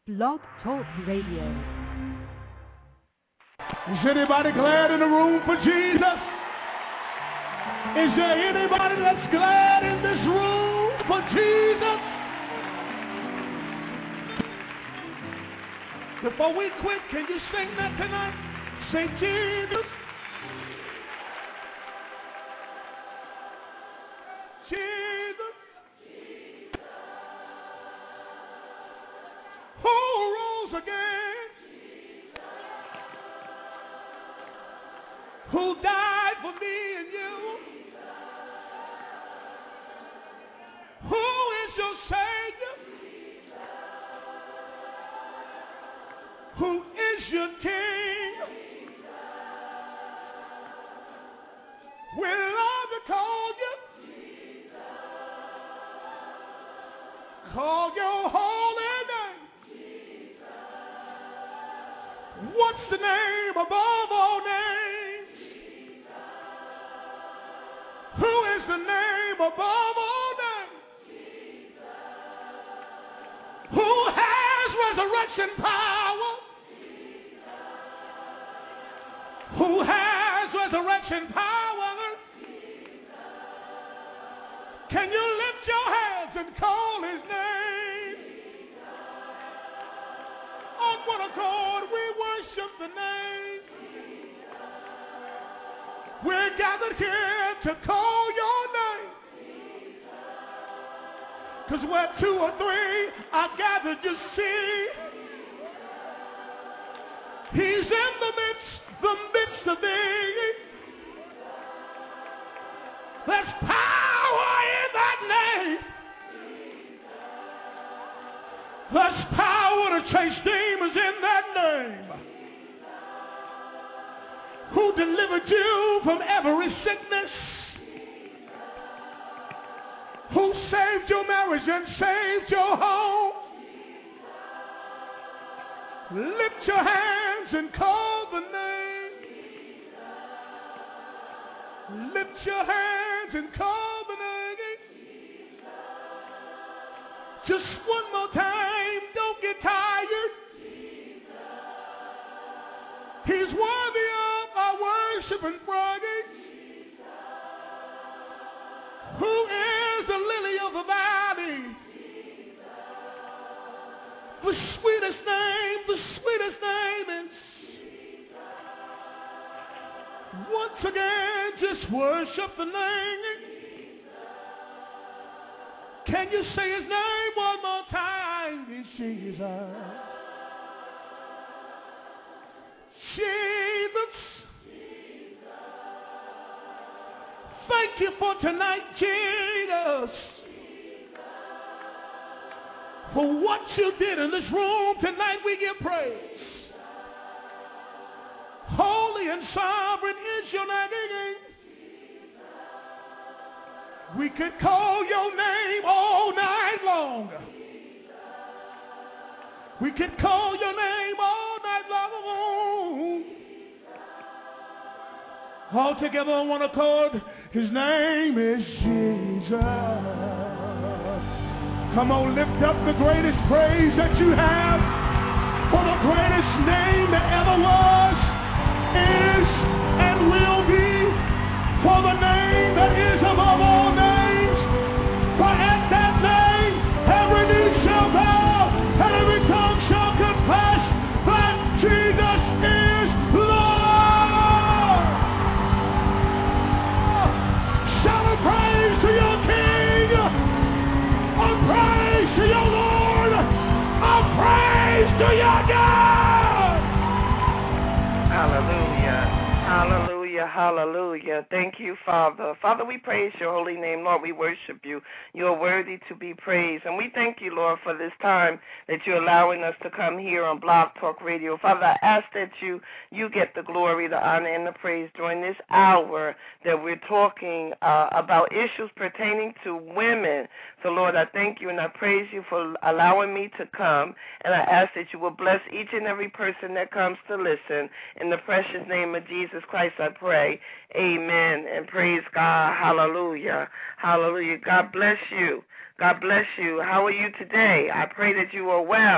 Blog Talk Radio. Is anybody glad in the room for Jesus? Is there anybody that's glad in this room for Jesus? Before we quit, can you sing that tonight? Say Jesus. Jesus. Who rose again? Who died for me and you? Who is your Savior? Who is your King? We love to call you. Call your holy name. What's the name above all names? Who is the name above all names? Who has resurrection power? Who has resurrection power? Can you lift your hands and call his name? On one accord, we worship the name. We're gathered here to call your name. Because where two or three are gathered, you see, he's in the midst of thee. There's power in that name. There's power to chase demons in that name. Who delivered you from every sickness? Who saved your marriage and saved your home? Lift your hands and call the name. Lift your hands and call the name. Just one more time, don't get tired. He's worthy of our worship and praise. Who is the lily of the valley? The sweetest name is. Once again, just worship the name. Can you say his name one more time? It's Jesus. Jesus. Thank you for tonight, Jesus. For what you did in this room tonight, we give praise. Holy and sovereign is your name. We could call your name all night long. We could call your name all night long. All together on one accord, his name is Jesus. Come on, lift up the greatest praise that you have for the greatest name that ever was, is, and will be, for the name that is above all names. For at that name, every knee shall bow, and every tongue shall confess that Jesus is Lord. Shout a praise to your King, a praise to your Lord, a praise to your God. Hallelujah. Hallelujah, hallelujah. Thank you, Father. Father, we praise your holy name. Lord, we worship you. You are worthy to be praised. And we thank you, Lord, for this time that you're allowing us to come here on Blog Talk Radio. Father, I ask that you get the glory, the honor, and the praise during this hour that we're talking about issues pertaining to women. So, Lord, I thank you and I praise you for allowing me to come. And I ask that you will bless each and every person that comes to listen. In the precious name of Jesus Christ, I pray. Amen. And praise God. Hallelujah. Hallelujah. God bless you. God bless you. How are you today? I pray that you are well.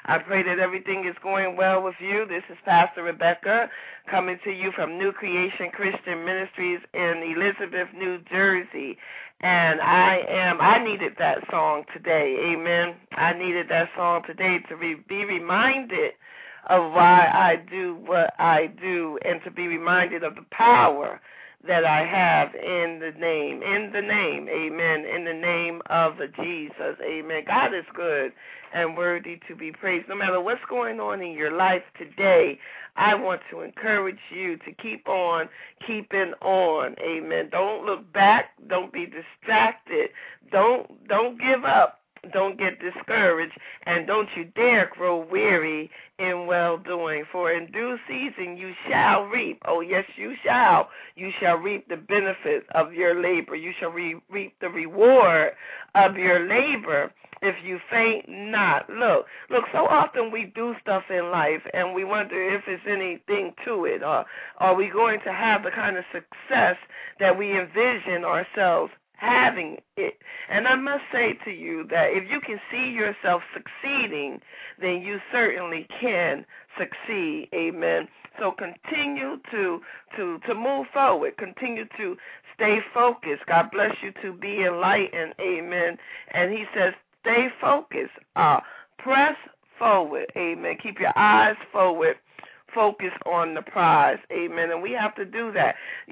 I pray that everything is going well with you. This is Pastor Rebecca coming to you from New Creation Christian Ministries in Elizabeth, New Jersey. And I needed that song today. Amen. I needed that song today to be reminded of why I do what I do and to be reminded of the power that I have in the name, amen, in the name of Jesus, amen. God is good and worthy to be praised. No matter what's going on in your life today, I want to encourage you to keep on keeping on, amen. Don't look back. Don't be distracted. Don't give up. Don't get discouraged, and don't you dare grow weary in well-doing. For in due season you shall reap. Oh, yes, you shall. You shall reap the benefits of your labor. You shall reap the reward of your labor if you faint not. Look, so often we do stuff in life, and we wonder if there's anything to it, or are we going to have the kind of success that we envision ourselves having it. And I must say to you that if you can see yourself succeeding, then you certainly can succeed. Amen. So continue to move forward. Continue to stay focused. God bless you to be enlightened. Amen. And he says, stay focused. Press forward. Amen. Keep your eyes forward. Focus on the prize. Amen. And we have to do that.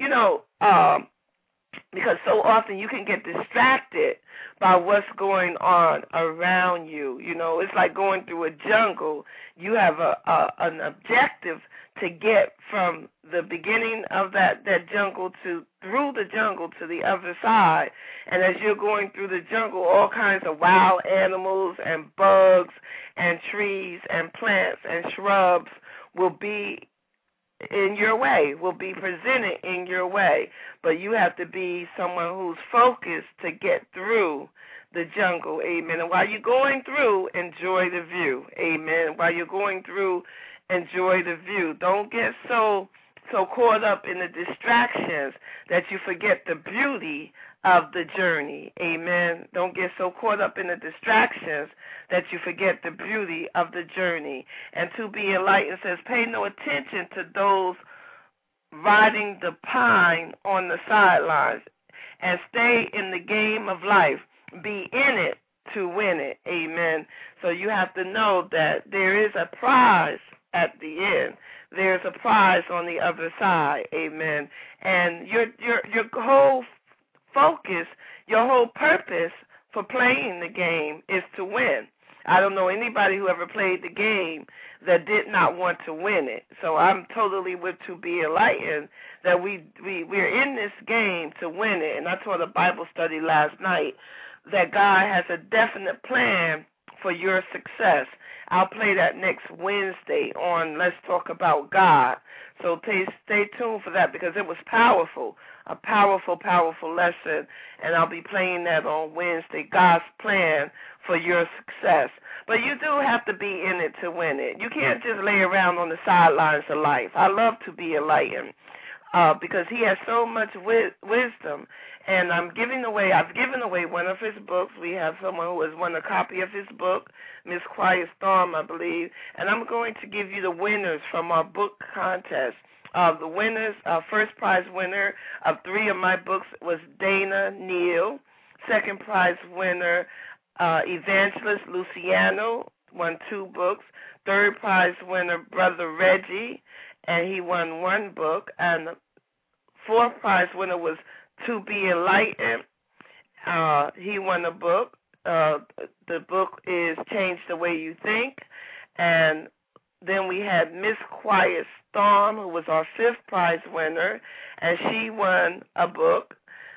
Because so often you can get distracted by what's going on around you. It's like going through a jungle. You have an objective to get from the beginning of that jungle through the jungle to the other side. And as you're going through the jungle, all kinds of wild animals and bugs and trees and plants and shrubs will be in your way, will be presented in your way. But you have to be someone who's focused to get through the jungle, amen. And while you're going through, enjoy the view, amen. While you're going through, enjoy the view. Don't get so caught up in the distractions that you forget the beauty of the journey, amen. Don't get so caught up in the distractions that you forget the beauty of the journey. And to be enlightened says, pay no attention to those riding the pine on the sidelines, and stay in the game of life. Be in it to win it, amen. So you have to know that there is a prize at the end. There's a prize on the other side, amen. And your whole focus, your whole purpose for playing the game is to win. I don't know anybody who ever played the game that did not want to win it. So I'm totally with to be enlightened that we're in this game to win it. And I taught a Bible study last night that God has a definite plan for your success. I'll play that next Wednesday on Let's Talk About God. So stay tuned for that because it was powerful, a powerful, powerful lesson. And I'll be playing that on Wednesday, God's plan for your success. But you do have to be in it to win it. You can't just lay around on the sidelines of life. I love to be enlightened because he has so much wisdom. And I've given away one of his books. We have someone who has won a copy of his book, Miss Quiet Storm, I believe. And I'm going to give you the winners from our book contest. The winners, first prize winner of 3 of my books was Dana Neal. Second prize winner, Evangelist Luciano, won 2 books. Third prize winner, Brother Reggie, and he won 1 book. And the fourth prize winner was To Be Enlightened. He won a book. The book is Change the Way You Think. And then we had Miss Quiet Storm, who was our 5th prize winner, and she won a book,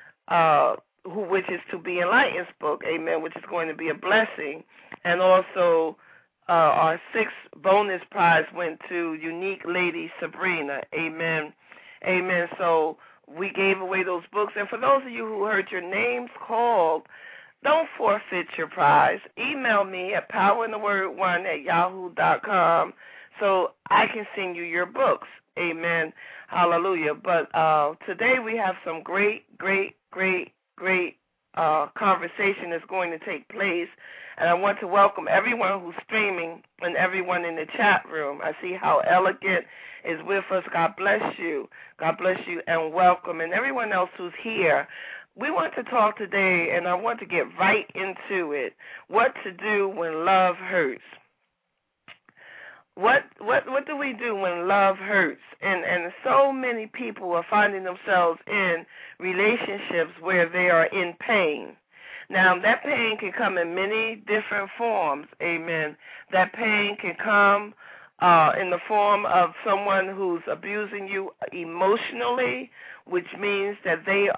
which is To Be Enlightened's book, amen, which is going to be a blessing. And also our 6th bonus prize went to Unique Lady Sabrina, amen. Amen. So we gave away those books. And for those of you who heard your names called, don't forfeit your prize. Email me at powerintheword1@yahoo.com so I can send you your books. Amen. Hallelujah. But today we have some great conversation that's going to take place. And I want to welcome everyone who's streaming and everyone in the chat room. I see how Elegant is with us. God bless you. God bless you and welcome. And everyone else who's here. We want to talk today, and I want to get right into it, what to do when love hurts. What do we do when love hurts? And so many people are finding themselves in relationships where they are in pain. Now, that pain can come in many different forms, amen. That pain can come in the form of someone who's abusing you emotionally, which means that they're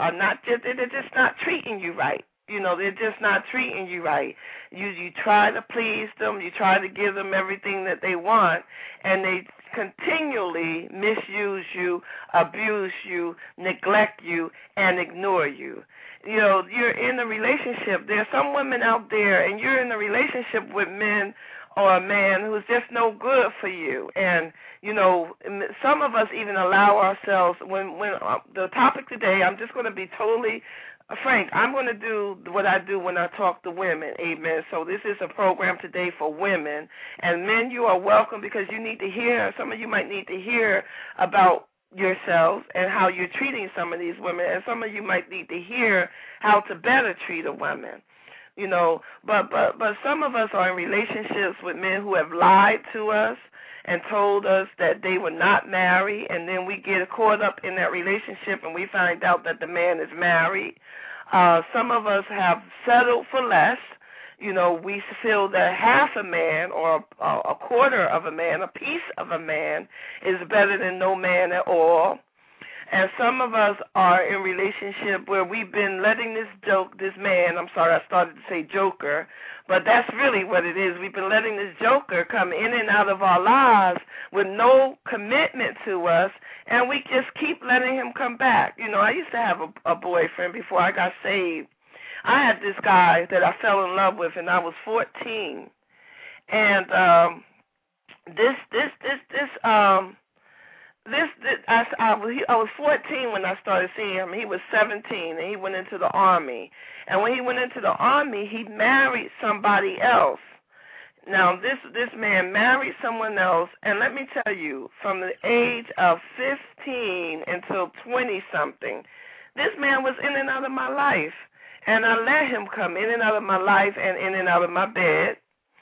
just not treating you right. You know, they're just not treating you right. You try to please them, you try to give them everything that they want, and they continually misuse you, abuse you, neglect you, and ignore you. You know, you're in a relationship. There are some women out there, and you're in a relationship with men or a man who's just no good for you. And, you know, some of us even allow ourselves, when the topic today, I'm just going to be totally frank, I'm going to do what I do when I talk to women, amen. So this is a program today for women. And men, you are welcome because you need to hear, some of you might need to hear about yourselves and how you're treating some of these women, and some of you might need to hear how to better treat a woman. You know, but some of us are in relationships with men who have lied to us and told us that they were not married, and then we get caught up in that relationship and we find out that the man is married. Some of us have settled for less. You know, we feel that half a man or a quarter of a man, a piece of a man, is better than no man at all. And some of us are in relationship where we've been letting this man, I'm sorry, I started to say joker, but that's really what it is. We've been letting this joker come in and out of our lives with no commitment to us, and we just keep letting him come back. You know, I used to have a boyfriend before I got saved. I had this guy that I fell in love with, and I was 14. And I was 14 when I started seeing him. He was 17, and he went into the Army. And when he went into the Army, he married somebody else. Now, this man married someone else, and let me tell you, from the age of 15 until 20-something, this man was in and out of my life. And I let him come in and out of my life and in and out of my bed.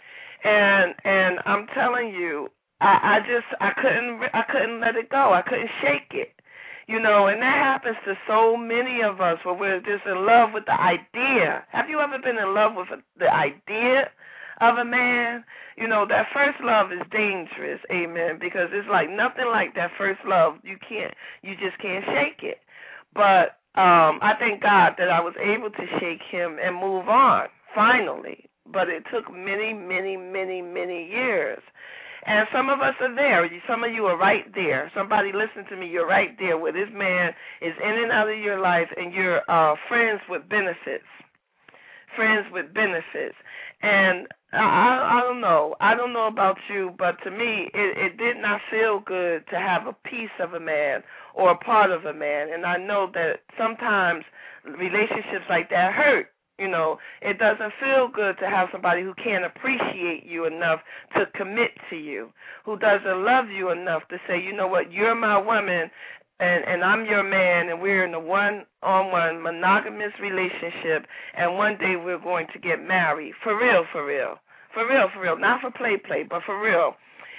And I'm telling you, I couldn't let it go. I couldn't shake it. You know, and that happens to so many of us where we're just in love with the idea. Have you ever been in love with the idea of a man? You know, that first love is dangerous, amen, because it's like nothing like that first love. You just can't shake it. But I thank God that I was able to shake him and move on, finally. But it took many, many, many, many years. And some of us are there. Some of you are right there. Somebody listen to me. You're right there where this man is in and out of your life, and you're friends with benefits. Friends with benefits. And I don't know. I don't know about you, but to me, it did not feel good to have a piece of a man or a part of a man. And I know that sometimes relationships like that hurt. You know, it doesn't feel good to have somebody who can't appreciate you enough to commit to you, who doesn't love you enough to say, you know what, you're my woman and I'm your man, and we're in a one-on-one monogamous relationship, and one day we're going to get married. For real, for real. For real, for real. Not for play, but for real.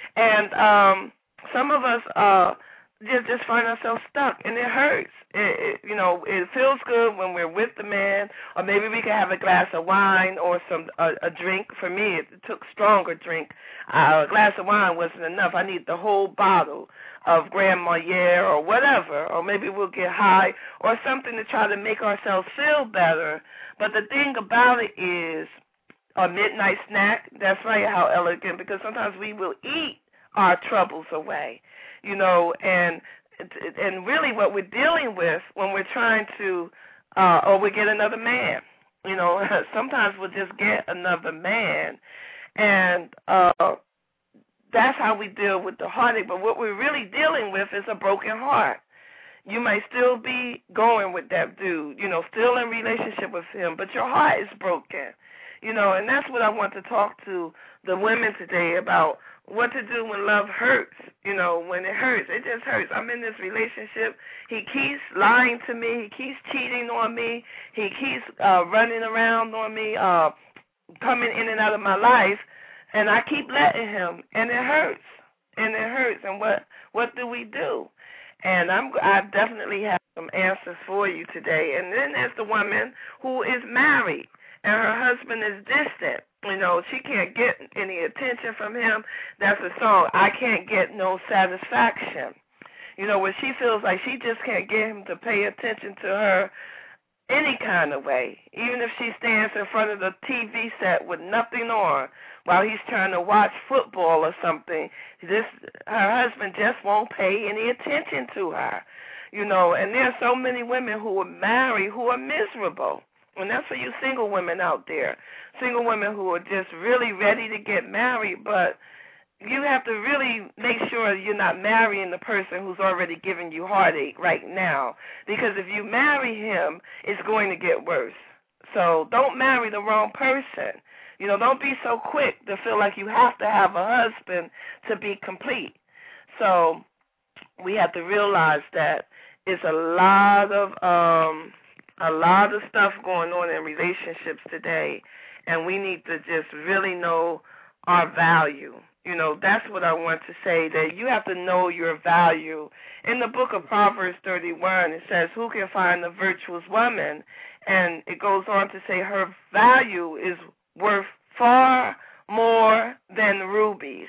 And some of us just find ourselves stuck, and it hurts. You know, it feels good when we're with the man, or maybe we can have a glass of wine or a drink. For me, it took stronger drink. A glass of wine wasn't enough. I need the whole bottle of Grand Marnier or whatever, or maybe we'll get high or something to try to make ourselves feel better. But the thing about it is a midnight snack. That's right, how elegant, because sometimes we will eat our troubles away, you know, and really what we're dealing with when we're trying to, or we get another man, you know, sometimes we'll just get another man, and that's how we deal with the heartache. But what we're really dealing with is a broken heart. You might still be going with that dude, you know, still in relationship with him, but your heart is broken. And that's what I want to talk to the women today about, what to do when love hurts. When it hurts, it just hurts. I'm in this relationship. He keeps lying to me. He keeps cheating on me. He keeps running around on me, coming in and out of my life, and I keep letting him, and it hurts. And what do we do? And I definitely have some answers for you today. And then there's the woman who is married and her husband is distant. She can't get any attention from him. That's a song, I Can't Get No Satisfaction. Where she feels like she just can't get him to pay attention to her any kind of way. Even if she stands in front of the TV set with nothing on while he's trying to watch football or something, her husband just won't pay any attention to her. And there are so many women who are married who are miserable. And that's for you single women out there. Single women who are just really ready to get married, but you have to really make sure you're not marrying the person who's already giving you heartache right now. Because if you marry him, it's going to get worse. So don't marry the wrong person. Don't be so quick to feel like you have to have a husband to be complete. So we have to realize that it's a lot of stuff going on in relationships today, and we need to just really know our value. That's what I want to say, that you have to know your value. In the book of Proverbs 31, it says, who can find a virtuous woman? And it goes on to say her value is worth far more than rubies.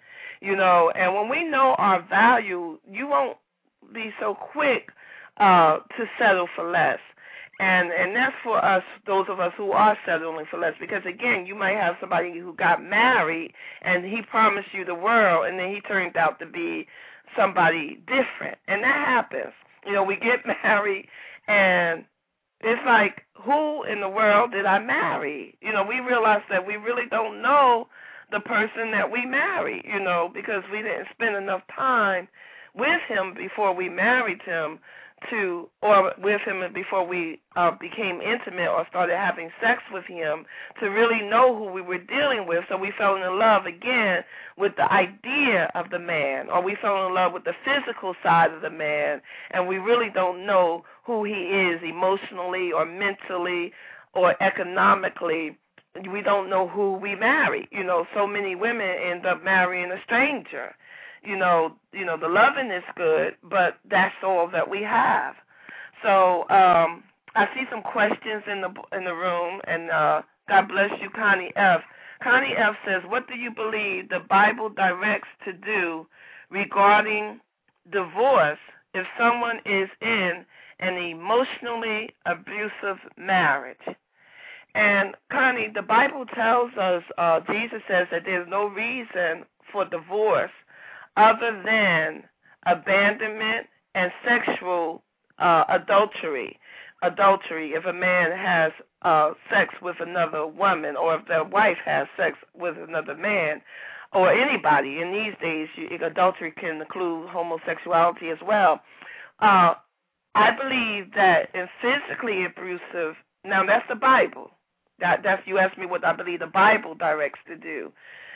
And when we know our value, you won't be so quick to settle for less. And that's for us, those of us who are settling for less, because, again, you might have somebody who got married and he promised you the world, and then he turned out to be somebody different. And that happens. We get married, and it's like, who in the world did I marry? We realize that we really don't know the person that we married, because we didn't spend enough time with him before we married him or with him before we became intimate or started having sex with him to really know who we were dealing with. So we fell in love again with the idea of the man, or we fell in love with the physical side of the man, and we really don't know who he is emotionally or mentally or economically. We don't know who we marry. So many women end up marrying a stranger. The loving is good, but that's all that we have. So I see some questions in the room, and God bless you, Connie F. Connie F. says, what do you believe the Bible directs to do regarding divorce if someone is in an emotionally abusive marriage? And, Connie, the Bible tells us, Jesus says that there's no reason for divorce other than abandonment and sexual adultery. If a man has sex with another woman, or if their wife has sex with another man, or anybody. In these days, adultery can include homosexuality as well. I believe that in physically abusive, now that's the Bible. That's you asked me what I believe the Bible directs to do.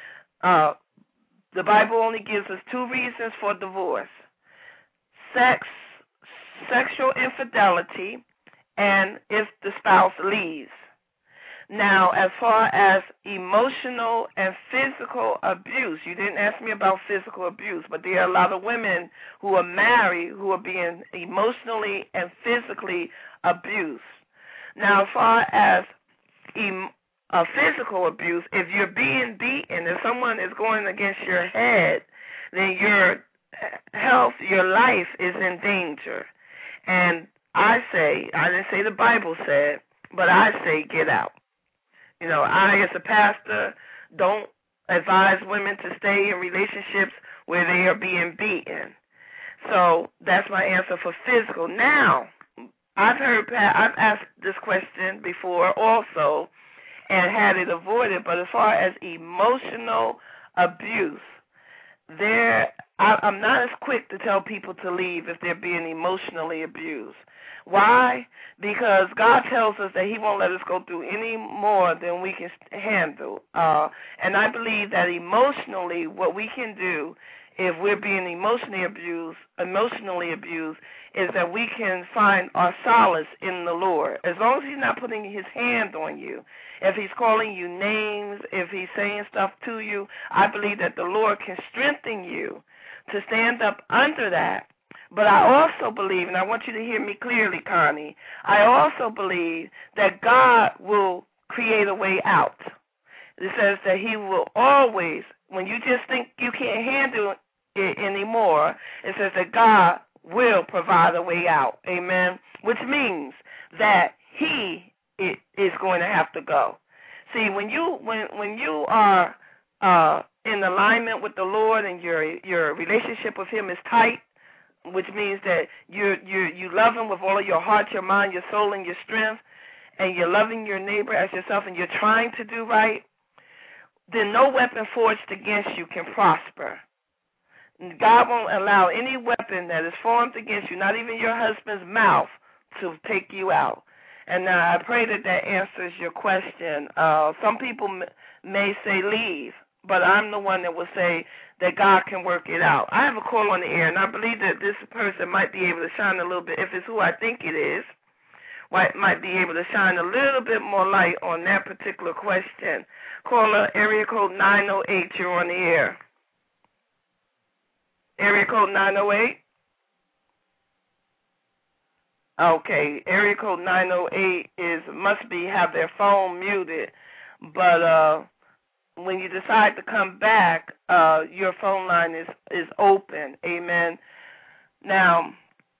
The Bible only gives us two reasons for divorce: sexual infidelity, and if the spouse leaves. Now, as far as emotional and physical abuse, you didn't ask me about physical abuse, but there are a lot of women who are married who are being emotionally and physically abused. Now, as far as physical abuse, if you're being beaten, if someone is going against your head, then your health, your life is in danger. And I didn't say the Bible said, but I say get out. I, as a pastor, don't advise women to stay in relationships where they are being beaten. So that's my answer for physical. Now, I've asked this question before also and had it avoided, but as far as emotional abuse, there I'm not as quick to tell people to leave if they're being emotionally abused. Why? Because God tells us that he won't let us go through any more than we can handle. And I believe that emotionally what we can do if we're being emotionally abused, is that we can find our solace in the Lord. As long as he's not putting his hand on you, if he's calling you names, if he's saying stuff to you, I believe that the Lord can strengthen you to stand up under that. But I also believe, and I want you to hear me clearly, Connie, I also believe that God will create a way out. It says that he will always, when you just think you can't handle it anymore, it says that God will provide a way out. Amen. Which means that he is going to have to go. See, when you are in alignment with the Lord and your relationship with him is tight, which means that you love him with all of your heart, your mind, your soul, and your strength, and you're loving your neighbor as yourself, and you're trying to do right, then no weapon forged against you can prosper. God won't allow any weapon that is formed against you, not even your husband's mouth, to take you out. And I pray that answers your question. Some people may say leave, but I'm the one that will say that God can work it out. I have a call on the air, and I believe that this person might be able to shine a little bit, if it's who I think it is, might be able to shine a little bit more light on that particular question. Caller, area code 908, you're on the air. Area code 908? Okay, area code 908 must have their phone muted, but when you decide to come back, your phone line is open. Amen. Now,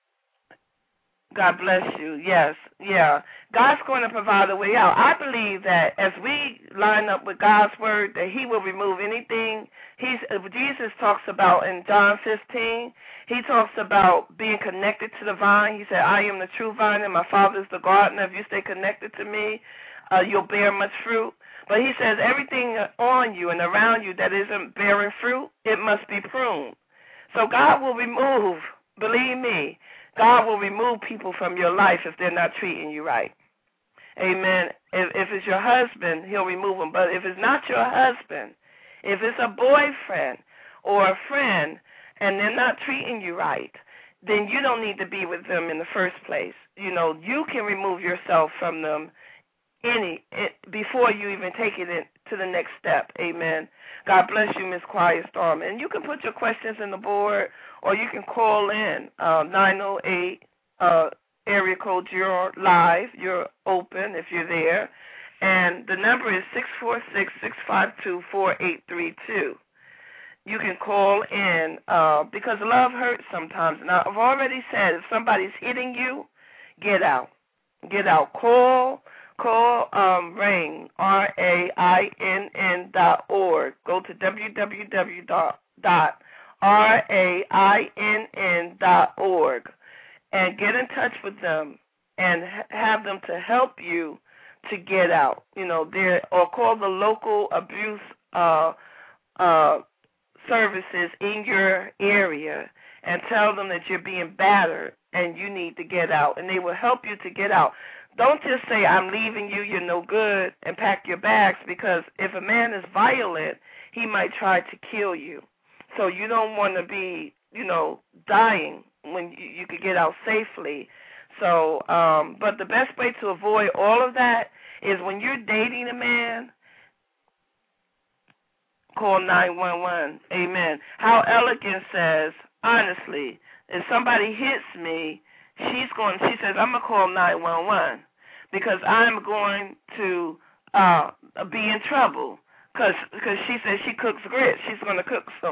God bless you. Yes, yeah. God's going to provide a way out. I believe that as we line up with God's word, that he will remove anything. Jesus talks about in John 15, he talks about being connected to the vine. He said, I am the true vine and my Father is the gardener. If you stay connected to me, you'll bear much fruit. But he says everything on you and around you that isn't bearing fruit, it must be pruned. So God will remove, believe me, God will remove people from your life if they're not treating you right. Amen. If it's your husband, he'll remove them. But if it's not your husband, if it's a boyfriend or a friend and they're not treating you right, then you don't need to be with them in the first place. You know, you can remove yourself from them before you even take it to the next step. Amen. God bless you, Miss Quiet Storm. And you can put your questions in the board, or you can call in 908 area code. You're live. You're open if you're there. And the number is 646-652-4832. You can call in because love hurts sometimes. Now, I've already said if somebody's hitting you, get out. Get out. Call RAINN, RAINN.org. Go to www.rainn.org and get in touch with them and have them to help you to get out. You know, or call the local abuse services in your area and tell them that you're being battered and you need to get out, and they will help you to get out. Don't just say, I'm leaving you, you're no good, and pack your bags, because if a man is violent, he might try to kill you. So you don't want to be, dying when you could get out safely. So, but the best way to avoid all of that is when you're dating a man, call 911. Amen. How Elegant says, honestly, if somebody hits me, she says, I'm going to call 911 because I'm going to be in trouble because she says she cooks grits. She's going to cook some.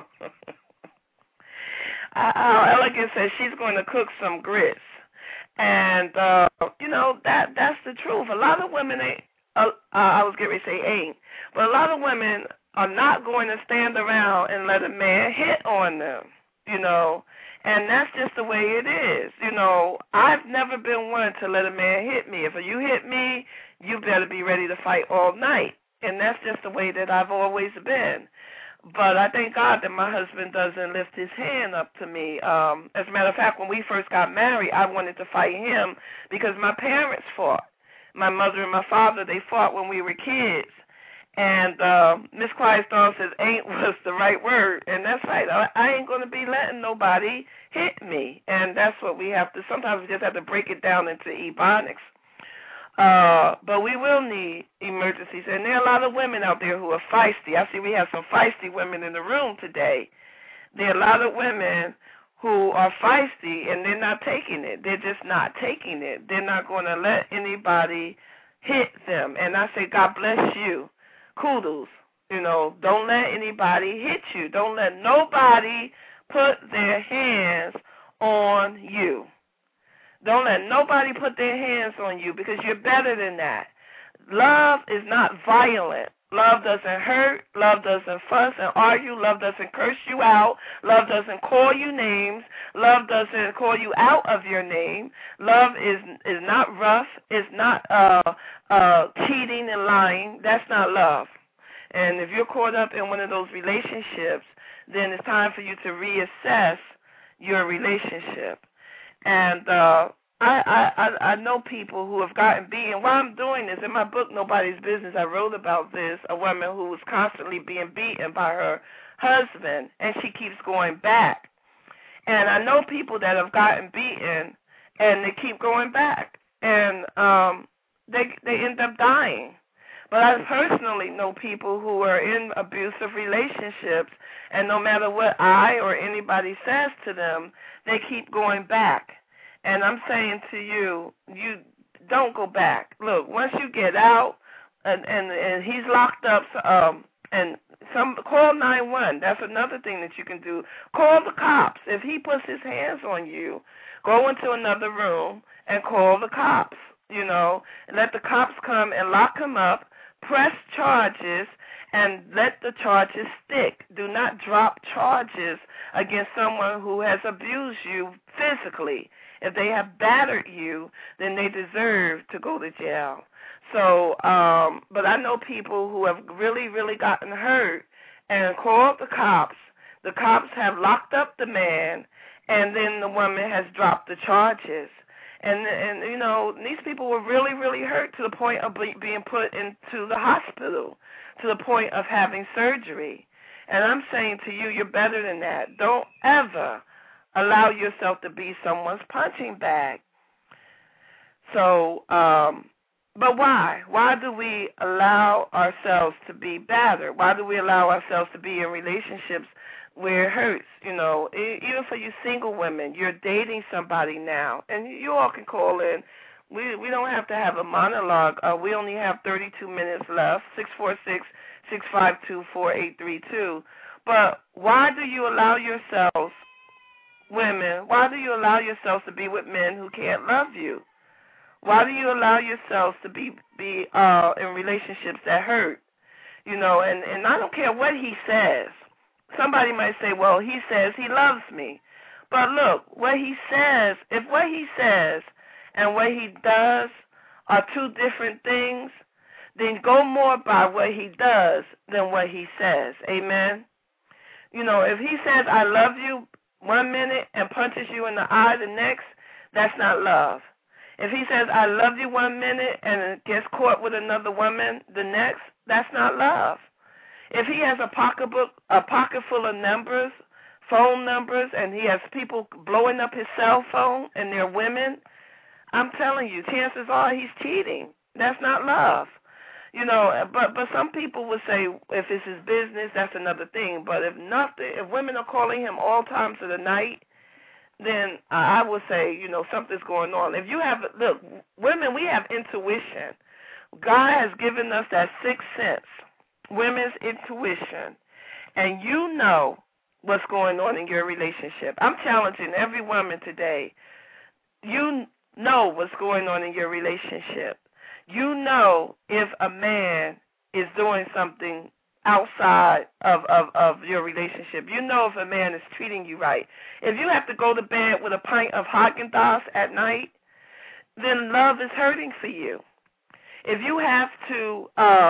How Elegant says she's going to cook some grits. And, that's the truth. A lot of women, I was getting ready to say ain't, but a lot of women are not going to stand around and let a man hit on them, and that's just the way it is. I've never been one to let a man hit me. If you hit me, you better be ready to fight all night, and that's just the way that I've always been. But I thank God that my husband doesn't lift his hand up to me. As a matter of fact, when we first got married, I wanted to fight him because my parents fought. My mother and my father, they fought when we were kids. And Miss Quiet Storm says ain't was the right word. And that's right. I ain't going to be letting nobody hit me. And that's what we have to, sometimes we just have to break it down into ebonics. But we will need emergencies. And there are a lot of women out there who are feisty. I see we have some feisty women in the room today. There are a lot of women who are feisty, and they're not taking it. They're just not taking it. They're not going to let anybody hit them. And I say, God bless you. Kudos. You know, don't let anybody hit you. Don't let nobody put their hands on you. Don't let nobody put their hands on you because you're better than that. Love is not violent. Love doesn't hurt. Love doesn't fuss and argue. Love doesn't curse you out. Love doesn't call you names. Love doesn't call you out of your name. Love is not rough. It's not cheating and lying. That's not love. And if you're caught up in one of those relationships, then it's time for you to reassess your relationship. And I know people who have gotten beaten. Why I'm doing this, in my book, Nobody's Business, I wrote about this, a woman who was constantly being beaten by her husband, and she keeps going back. And I know people that have gotten beaten, and they keep going back, and they end up dying. But I personally know people who are in abusive relationships, and no matter what I or anybody says to them, they keep going back. And I'm saying to you, you don't go back. Look, once you get out, and he's locked up, and call 911. That's another thing that you can do. Call the cops. If he puts his hands on you, go into another room and call the cops. You know, and let the cops come and lock him up. Press charges and let the charges stick. Do not drop charges against someone who has abused you physically. If they have battered you, then they deserve to go to jail. So, but I know people who have really, really gotten hurt and called the cops. The cops have locked up the man, and then the woman has dropped the charges. And you know, these people were really, really hurt to the point of being put into the hospital, to the point of having surgery. And I'm saying to you, you're better than that. Don't ever allow yourself to be someone's punching bag. So, but why? Why do we allow ourselves to be battered? Why do we allow ourselves to be in relationships where it hurts? You know, even for you single women, you're dating somebody now, and you all can call in. We don't have to have a monologue. We only have 32 minutes left, 646-652-4832. But why do you allow yourselves, women, why do you allow yourselves to be with men who can't love you? Why do you allow yourselves to be in relationships that hurt? You know, and I don't care what he says. Somebody might say, well, he says he loves me. But look, what he says, if what he says and what he does are two different things, then go more by what he does than what he says. Amen? You know, if he says, I love you 1 minute and punches you in the eye the next, that's not love. If he says, I love you 1 minute and gets caught with another woman the next, that's not love. If he has a pocket full of numbers, phone numbers, and he has people blowing up his cell phone and they're women, I'm telling you, chances are he's cheating. That's not love. You know, but some people would say if it's his business, that's another thing. But if women are calling him all times of the night, then I would say, you know, something's going on. If you have, look, women, we have intuition. God has given us that sixth sense, women's intuition, and you know what's going on in your relationship. I'm challenging every woman today. You know what's going on in your relationship. You know if a man is doing something outside of your relationship. You know if a man is treating you right. If you have to go to bed with a pint of Haagen-Dazs at night, then love is hurting for you. If you have to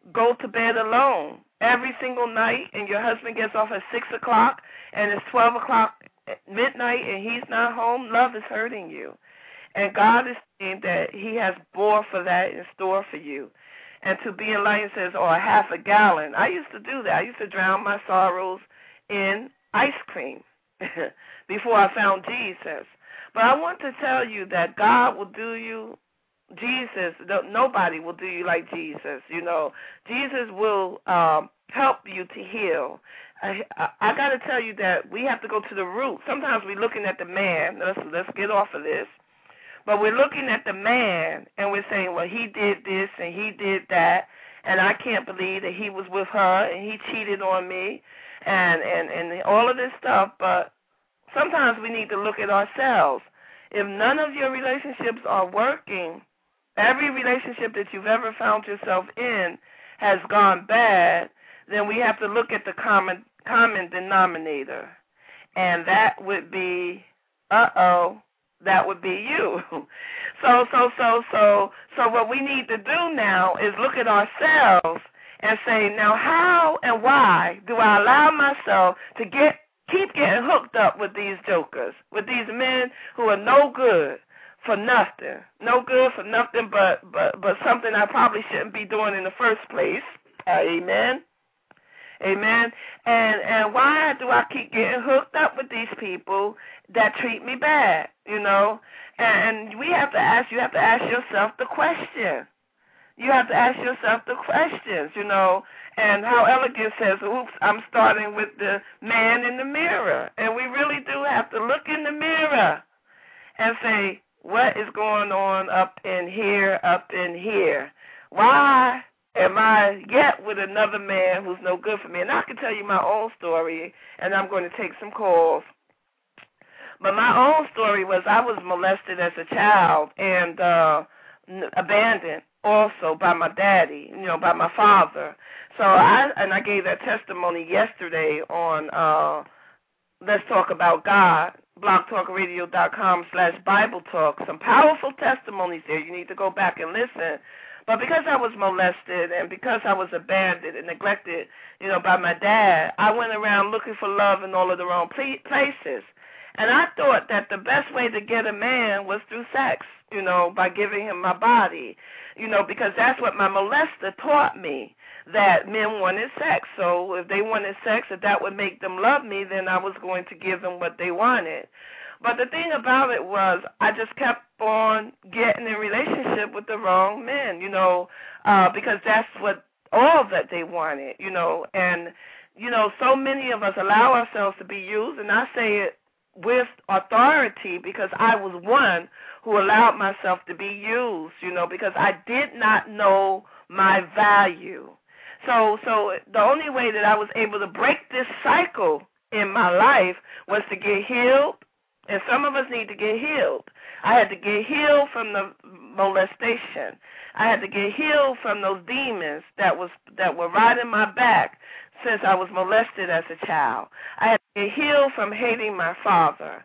go to bed alone every single night, and your husband gets off at 6 o'clock, and it's 12 o'clock at midnight, and he's not home, love is hurting you. And God is saying that he has more for that in store for you. And to be enlightened says, or half a gallon. I used to do that. I used to drown my sorrows in ice cream before I found Jesus. But I want to tell you that God will do you, Jesus, nobody will do you like Jesus. You know, Jesus will help you to heal. I got to tell you that we have to go to the root. Sometimes we're looking at the man. Let's get off of this. But we're looking at the man, and we're saying, well, he did this and he did that, and I can't believe that he was with her and he cheated on me and all of this stuff. But sometimes we need to look at ourselves. If none of your relationships are working, every relationship that you've ever found yourself in has gone bad, then we have to look at the common denominator. And that would be, that would be you. So what we need to do now is look at ourselves and say, now how and why do I allow myself to keep getting hooked up with these jokers, with these men who are no good for nothing, but something I probably shouldn't be doing in the first place. Amen. Amen. And why do I keep getting hooked up with these people that treat me bad, you know? And you have to ask yourself the question. You have to ask yourself the questions, you know. And how Elegant says, oops, I'm starting with the man in the mirror. And we really do have to look in the mirror and say, what is going on up in here? Why am I yet with another man who's no good for me? And I can tell you my own story, and I'm going to take some calls. But my own story was I was molested as a child and abandoned also by my daddy, you know, by my father. So I gave that testimony yesterday on Let's Talk About God, blogtalkradio.com/Bible Talk. Some powerful testimonies there. You need to go back and listen. But because I was molested and because I was abandoned and neglected, you know, by my dad, I went around looking for love in all of the wrong places. And I thought that the best way to get a man was through sex, you know, by giving him my body, you know, because that's what my molester taught me, that men wanted sex. So if they wanted sex, if that would make them love me, then I was going to give them what they wanted. But the thing about it was I just kept on getting in relationship with the wrong men, you know, because that's what all that they wanted, you know. And, you know, so many of us allow ourselves to be used, and I say it with authority because I was one who allowed myself to be used, you know, because I did not know my value. So the only way that I was able to break this cycle in my life was to get healed. And some of us need to get healed. I had to get healed from the molestation. I had to get healed from those demons that were riding my back since I was molested as a child. I had to get healed from hating my father.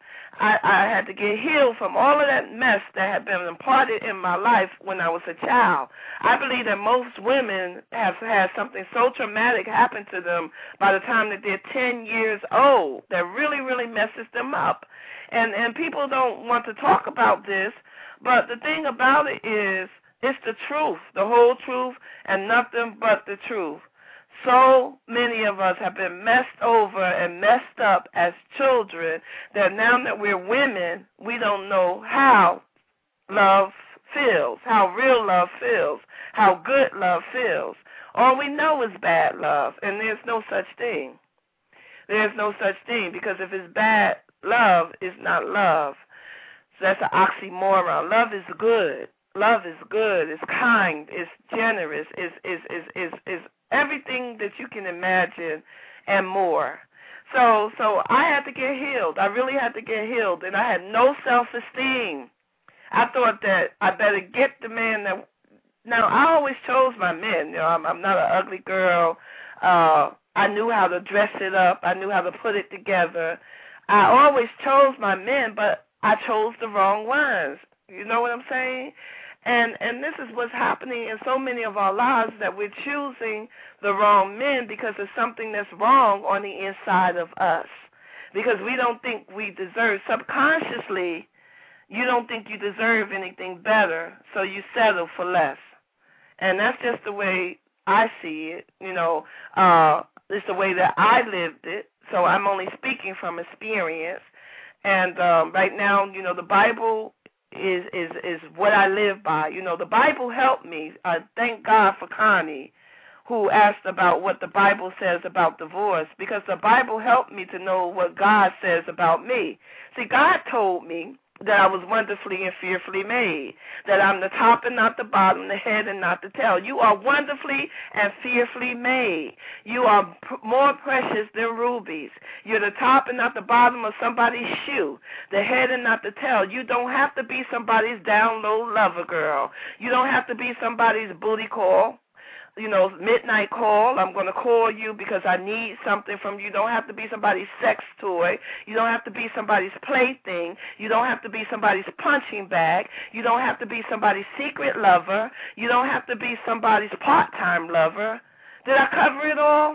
I had to get healed from all of that mess that had been imparted in my life when I was a child. I believe that most women have had something so traumatic happen to them by the time that they're 10 years old that really, really messes them up. And people don't want to talk about this, but the thing about it is it's the truth, the whole truth, and nothing but the truth. So many of us have been messed over and messed up as children that now that we're women, we don't know how love feels, how real love feels, how good love feels. All we know is bad love, and there's no such thing. There's no such thing, because if it's bad love, it's not love. So that's an oxymoron. Love is good. Love is good. It's kind. It's generous. It's everything that you can imagine and more. So I had to get healed. I really had to get healed, and I had no self-esteem. I thought that I better get the man that. Now I always chose my men. You know, I'm not an ugly girl. I knew how to dress it up. I knew how to put it together. I always chose my men, but I chose the wrong ones. You know what I'm saying? And this is what's happening in so many of our lives, that we're choosing the wrong men because there's something that's wrong on the inside of us. Because we don't think we deserve, subconsciously, you don't think you deserve anything better, so you settle for less. And that's just the way I see it. It's the way that I lived it, so I'm only speaking from experience. And right now, the Bible is what I live by. The Bible helped me. Thank God for Connie, who asked about what the Bible says about divorce, because the Bible helped me to know what God says about me. See, God told me that I was wonderfully and fearfully made, that I'm the top and not the bottom, the head and not the tail. You are wonderfully and fearfully made. You are more precious than rubies. You're the top and not the bottom of somebody's shoe, the head and not the tail. You don't have to be somebody's down low lover girl. You don't have to be somebody's booty call. Midnight call. I'm going to call you because I need something from you. You don't have to be somebody's sex toy. You don't have to be somebody's plaything. You don't have to be somebody's punching bag. You don't have to be somebody's secret lover. You don't have to be somebody's part-time lover. Did I cover it all?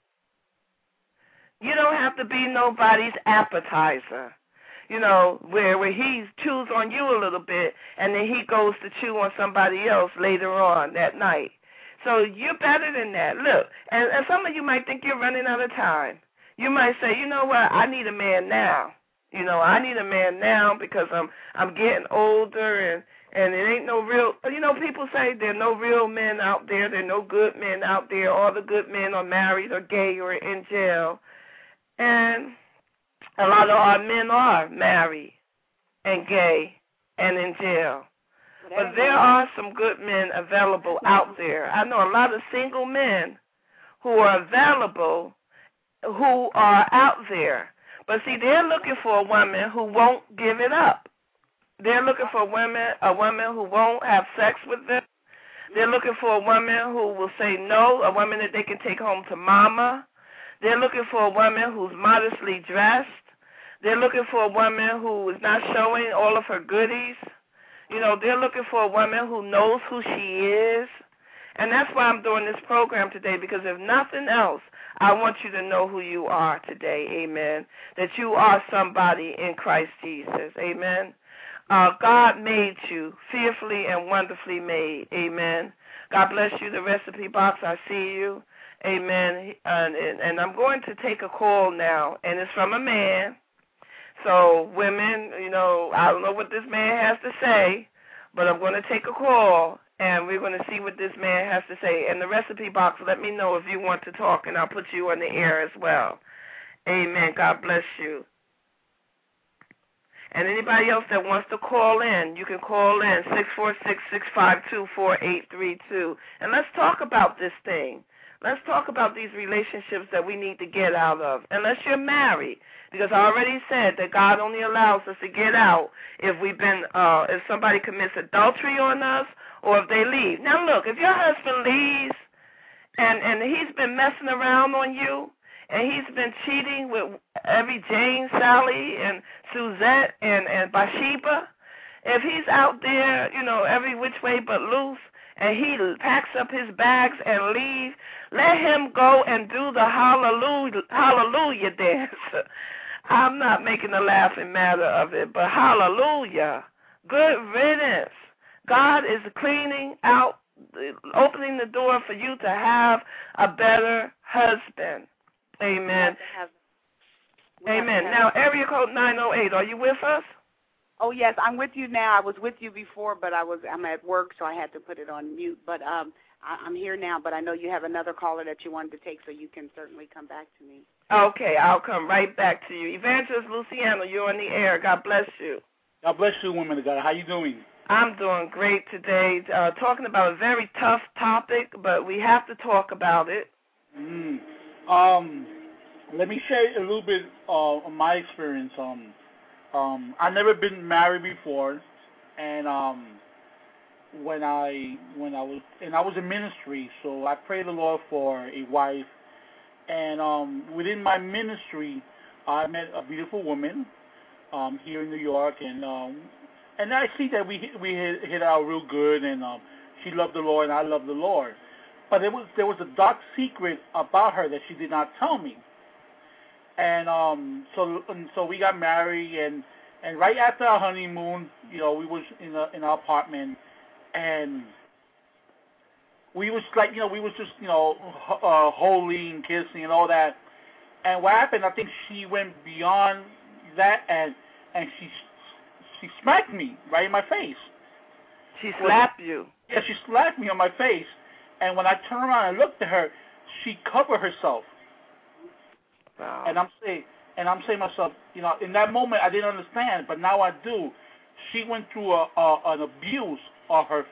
You don't have to be nobody's appetizer. Where he chews on you a little bit and then he goes to chew on somebody else later on that night. So you're better than that. Look, and some of you might think you're running out of time. You might say, you know what, I need a man now. I need a man now because I'm getting older and it ain't no real, people say there are no real men out there. There are no good men out there. All the good men are married or gay or in jail. And a lot of our men are married and gay and in jail. But there are some good men available out there. I know a lot of single men who are available, who are out there. But see, they're looking for a woman who won't give it up. They're looking for a woman who won't have sex with them. They're looking for a woman who will say no, a woman that they can take home to mama. They're looking for a woman who's modestly dressed. They're looking for a woman who is not showing all of her goodies. They're looking for a woman who knows who she is. And that's why I'm doing this program today, because if nothing else, I want you to know who you are today, amen, that you are somebody in Christ Jesus, amen. God made you fearfully and wonderfully made, amen. God bless you, the recipe box, I see you, amen. And I'm going to take a call now, and it's from a man. So, women, I don't know what this man has to say, but I'm going to take a call, and we're going to see what this man has to say. In the recipe box, let me know if you want to talk, and I'll put you on the air as well. Amen. God bless you. And anybody else that wants to call in, you can call in, 646-652-4832. And let's talk about this thing. Let's talk about these relationships that we need to get out of, unless you're married. Because I already said that God only allows us to get out if if somebody commits adultery on us or if they leave. Now look, if your husband leaves and he's been messing around on you and he's been cheating with every Jane, Sally, and Suzette and Bathsheba, if he's out there, every which way but loose, and he packs up his bags and leaves, let him go and do the hallelujah dance. I'm not making a laughing matter of it, but hallelujah. Good riddance. God is cleaning out, opening the door for you to have a better husband. Amen. Amen. Now, area code 908, are you with us? Oh, yes, I'm with you now. I was with you before, but I'm at work, so I had to put it on mute. But I'm here now, but I know you have another caller that you wanted to take, so you can certainly come back to me. Okay, I'll come right back to you. Evangelist Luciano, you're on the air. God bless you. God bless you, woman of God. How you doing? I'm doing great today, talking about a very tough topic, but we have to talk about it. Let me share a little bit of my experience. I've never been married before, and when I was in ministry, so I prayed the Lord for a wife, and within my ministry, I met a beautiful woman here in New York, and and I see that we hit out real good, and she loved the Lord, and I love the Lord. But there was a dark secret about her that she did not tell me. And so we got married, and right after our honeymoon, we was in our apartment, and we was like, we was just holy and kissing and all that. And what happened? I think she went beyond that, and she smacked me right in my face. She slapped you? Yeah, she slapped me on my face. And when I turned around and looked at her, she covered herself. Wow. And I'm saying to myself, in that moment I didn't understand, but now I do. She went through an abuse of her,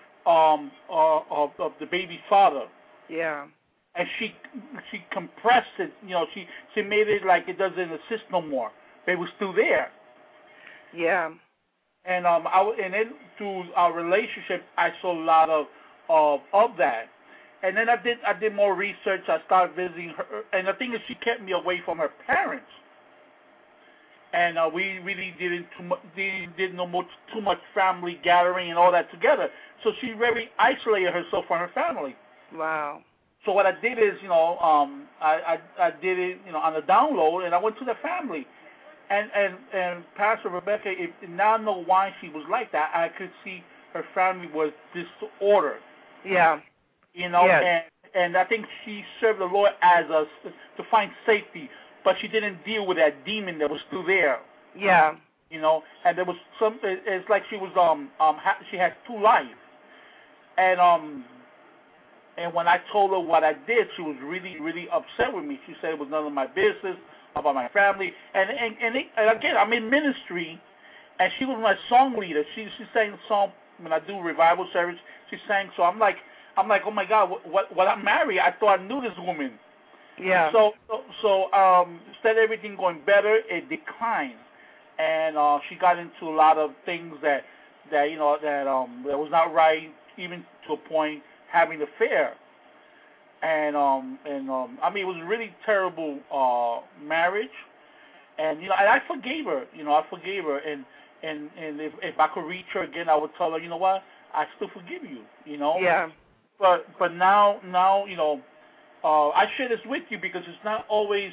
of the baby's father. Yeah. And she compressed it. She made it like it doesn't exist no more. But it was still there. Yeah. And and then through our relationship, I saw a lot of that. And then I did more research. I started visiting her, and the thing is, she kept me away from her parents. And we really didn't know too much family gathering and all that together. So she very isolated herself from her family. Wow. So what I did is, I did it, on the download, and I went to the family. And Pastor Rebecca, now I know why she was like that. I could see her family was disordered. Yeah. Yes. And I think she served the Lord to find safety, but she didn't deal with that demon that was still there. Yeah. And there was it's like she was she had two lives. And when I told her what I did, she was really, really upset with me. She said it was none of my business, about my family. And again, I'm in ministry, and she was my song leader. She sang the song when I do revival service. She sang, so I'm like, oh my God, what I'm married, I thought I knew this woman. Yeah. So instead of everything going better, it declined, and she got into a lot of things that was not right, even to a point having an affair. And I mean, it was a really terrible marriage, and and I forgave her. And if I could reach her again, I would tell her, you know what, I still forgive you. Yeah. But now I share this with you because it's not always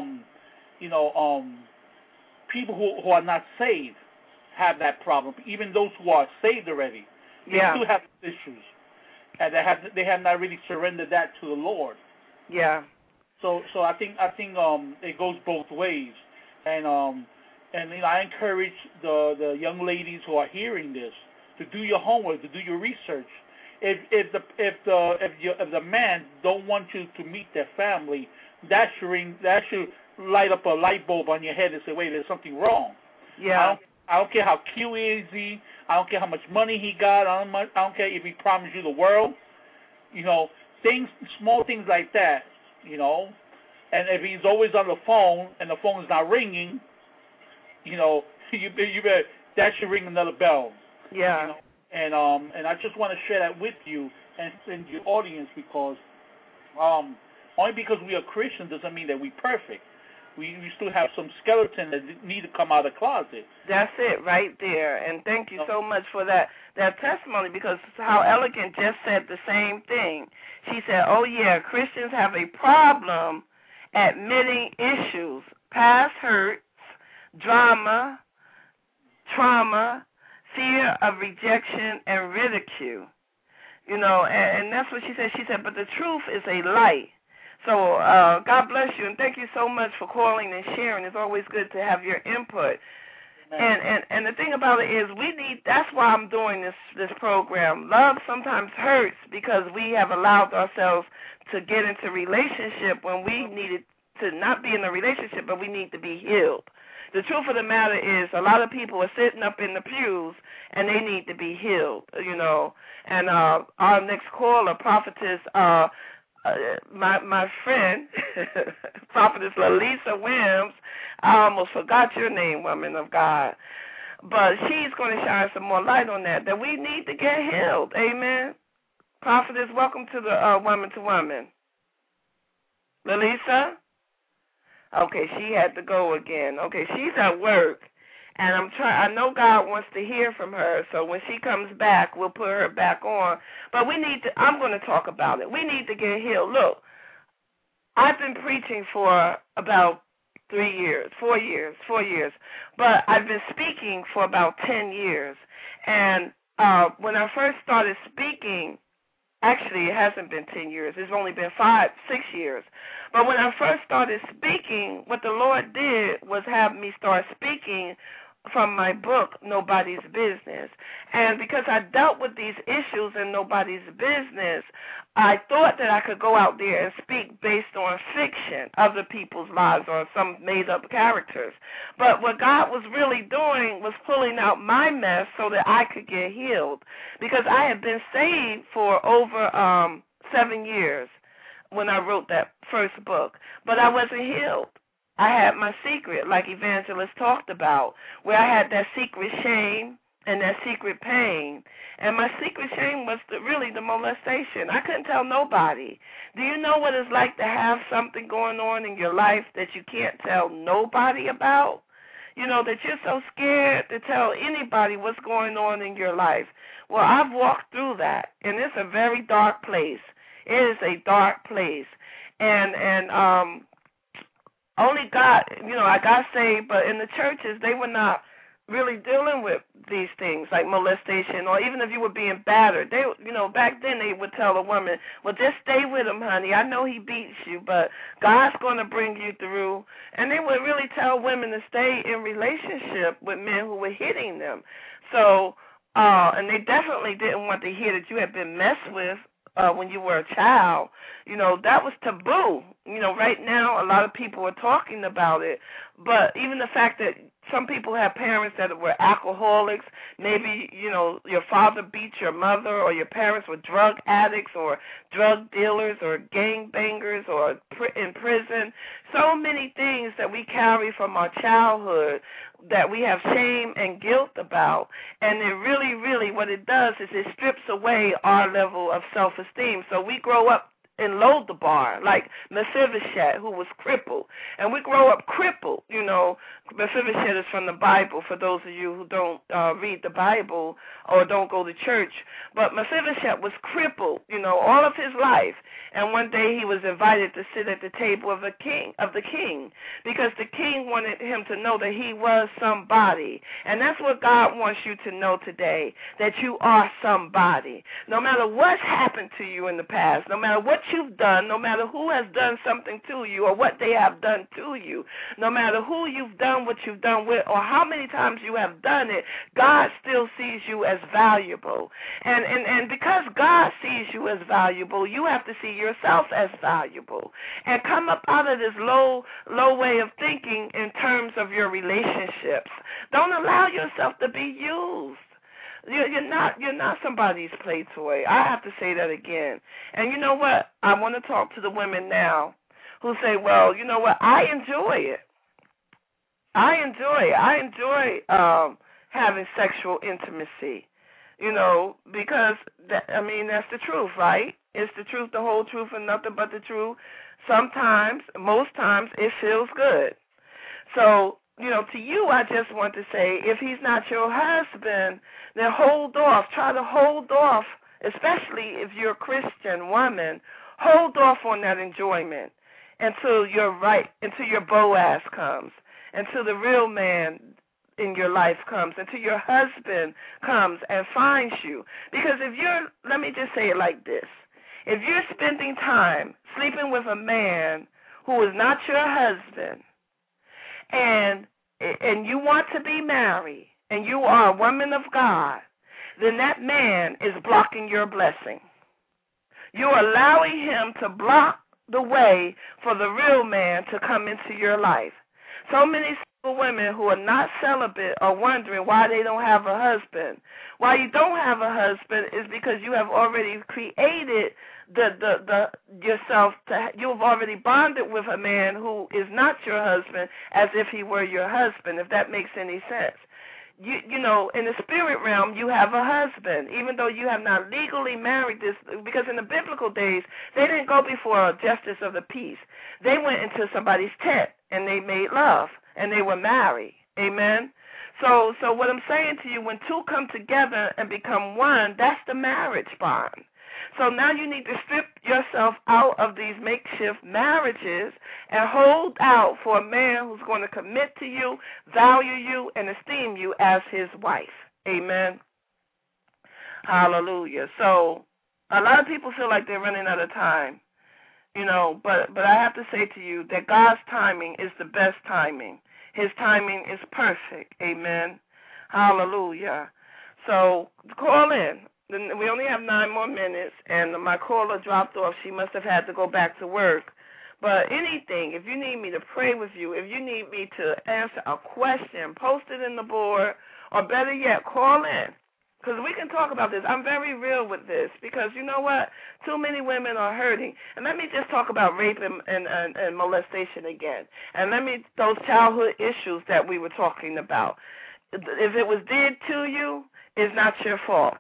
people who are not saved have that problem. Even those who are saved already, they still have issues. And they have not really surrendered that to the Lord. Yeah. So I think it goes both ways, and I encourage the young ladies who are hearing this to do your homework, to do your research. If the man don't want you to meet their family, that should light up a light bulb on your head and say, wait, there's something wrong. Yeah. I don't care how cute is he. I don't care how much money he got. I don't care if he promised you the world. Small things like that. And if he's always on the phone and the phone is not ringing, you better, that should ring another bell. Yeah. And I just want to share that with you and your audience because only because we are Christians doesn't mean that we're perfect. We still have some skeleton that need to come out of the closet. That's it right there. And thank you so much for that testimony, because how Elegant just said the same thing. She said, oh, yeah, Christians have a problem admitting issues, past hurts, drama, trauma, fear of rejection, and ridicule. And that's what she said. She said, but the truth is a light. So God bless you, and thank you so much for calling and sharing. It's always good to have your input. And the thing about it is that's why I'm doing this program. Love sometimes hurts because we have allowed ourselves to get into relationship when we needed to not be in a relationship, but we need to be healed. The truth of the matter is a lot of people are sitting up in the pews and they need to be healed, And our next caller, prophetess, my friend, prophetess Lalisa Williams, I almost forgot your name, woman of God, but she's going to shine some more light on that we need to get healed. Amen. Prophetess, welcome to the Woman to Woman. Lalisa? Okay, she had to go again. Okay, she's at work, And I know God wants to hear from her, so when she comes back, we'll put her back on. But I'm going to talk about it. We need to get healed. Look, I've been preaching for about 4 years, but I've been speaking for about 10 years. And when I first started speaking, actually, it hasn't been 10 years. It's only been 5, 6 years. But when I first started speaking, what the Lord did was have me start speaking from my book, Nobody's Business. And because I dealt with these issues in Nobody's Business, I thought that I could go out there and speak based on fiction, other people's lives or some made-up characters. But what God was really doing was pulling out my mess so that I could get healed. Because I had been saved for over 7 years when I wrote that first book, but I wasn't healed. I had my secret, like Evangelist talked about, where I had that secret shame and that secret pain. And my secret shame was really the molestation. I couldn't tell nobody. Do you know what it's like to have something going on in your life that you can't tell nobody about? You know, that you're so scared to tell anybody what's going on in your life. Well, I've walked through that, and it's a very dark place. It is a dark place. And only God, I got saved, but in the churches, they were not really dealing with these things like molestation, or even if you were being battered. They, back then they would tell a woman, well, just stay with him, honey. I know he beats you, but God's going to bring you through. And they would really tell women to stay in relationship with men who were hitting them. So, and they definitely didn't want to hear that you had been messed with when you were a child. That was taboo. Right now a lot of people are talking about it, but even the fact that some people have parents that were alcoholics, maybe, your father beat your mother, or your parents were drug addicts or drug dealers or gang bangers or in prison. So many things that we carry from our childhood that we have shame and guilt about, and it really what it does is it strips away our level of self-esteem. So we grow up in Lodabar, like Mephibosheth, who was crippled. And we grow up crippled, Mephibosheth is from the Bible, for those of you who don't read the Bible or don't go to church. But Mephibosheth was crippled, all of his life. And one day he was invited to sit at the table of the king, because the king wanted him to know that he was somebody. And that's what God wants you to know today, that you are somebody. No matter what's happened to you in the past, no matter what you've done, no matter who has done something to you or what they have done to you, no matter who you've done what you've done with or how many times you have done it, God still sees you as valuable. And because God sees you as valuable, you have to see yourself as valuable and come up out of this low way of thinking in terms of your relationships. Don't allow yourself to be used. You're not somebody's play toy. I have to say that again. And you know what? I want to talk to the women now who say, well, you know what? I enjoy it. I enjoy having sexual intimacy, because that's the truth, right? It's the truth, the whole truth, and nothing but the truth. Sometimes, most times, it feels good. So, to you, I just want to say, if he's not your husband, then hold off. Try to hold off, especially if you're a Christian woman. Hold off on that enjoyment until your Boaz comes, until the real man in your life comes, until your husband comes and finds you. Because let me just say it like this. If you're spending time sleeping with a man who is not your husband, and you want to be married, and you are a woman of God, then that man is blocking your blessing. You're allowing him to block the way for the real man to come into your life. So many single women who are not celibate are wondering why they don't have a husband. Why you don't have a husband is because you have already created yourself. You have already bonded with a man who is not your husband as if he were your husband, if that makes any sense. In the spirit realm, you have a husband, even though you have not legally married this, because in the biblical days, they didn't go before a justice of the peace. They went into somebody's tent, and they made love, and they were married. Amen? So what I'm saying to you, when two come together and become one, that's the marriage bond. So now you need to strip yourself out of these makeshift marriages and hold out for a man who's going to commit to you, value you, and esteem you as his wife. Amen. Hallelujah. So a lot of people feel like they're running out of time, but I have to say to you that God's timing is the best timing. His timing is perfect. Amen. Hallelujah. So call in. We only have 9 more minutes, and my caller dropped off. She must have had to go back to work. But anything, if you need me to pray with you, if you need me to answer a question, post it in the board, or better yet, call in. Because we can talk about this. I'm very real with this because you know what? Too many women are hurting. And let me just talk about rape and molestation again. And those childhood issues that we were talking about. If it was did to you, it's not your fault.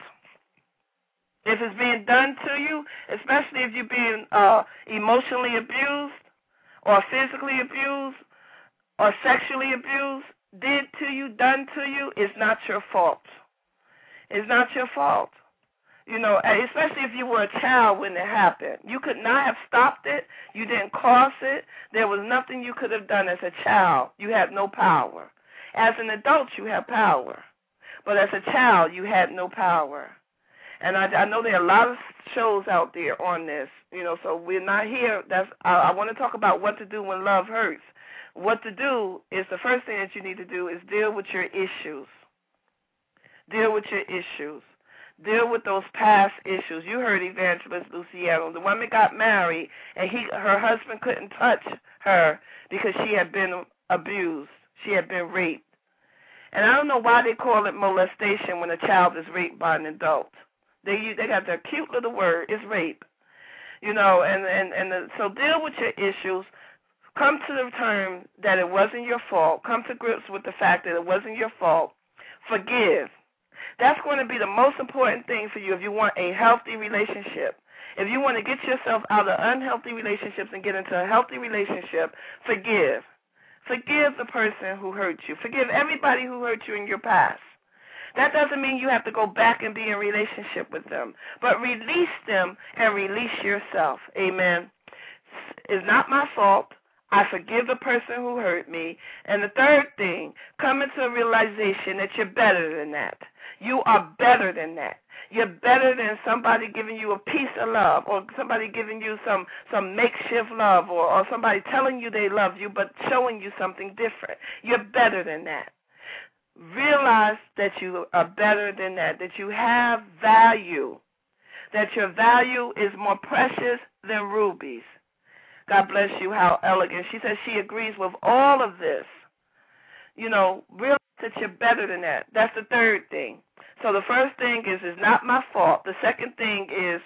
If it's being done to you, especially if you're being emotionally abused or physically abused or sexually abused, did to you, done to you, it's not your fault. It's not your fault. Especially if you were a child when it happened. You could not have stopped it. You didn't cause it. There was nothing you could have done as a child. You had no power. As an adult, you have power. But as a child, you had no power. And I know there are a lot of shows out there on this, so we're not here. I want to talk about what to do when love hurts. What to do is the first thing that you need to do is deal with your issues. Deal with your issues. Deal with those past issues. You heard Evangelist Luciano. The woman got married, and her husband couldn't touch her because she had been abused. She had been raped. And I don't know why they call it molestation when a child is raped by an adult. They got their cute little word. It's rape, so deal with your issues. Come to the term that it wasn't your fault. Come to grips with the fact that it wasn't your fault. Forgive. That's going to be the most important thing for you if you want a healthy relationship. If you want to get yourself out of unhealthy relationships and get into a healthy relationship, forgive. Forgive the person who hurt you. Forgive everybody who hurt you in your past. That doesn't mean you have to go back and be in a relationship with them, but release them and release yourself. Amen. It's not my fault. I forgive the person who hurt me. And the third thing, come into a realization that you're better than that. You are better than that. You're better than somebody giving you a piece of love or somebody giving you some makeshift love or somebody telling you they love you but showing you something different. You're better than that. Realize that you are better than that you have value, that your value is more precious than rubies. God bless you, how elegant. She says she agrees with all of this. Realize that you're better than that. That's the third thing. So the first thing is, it's not my fault. The first thing is,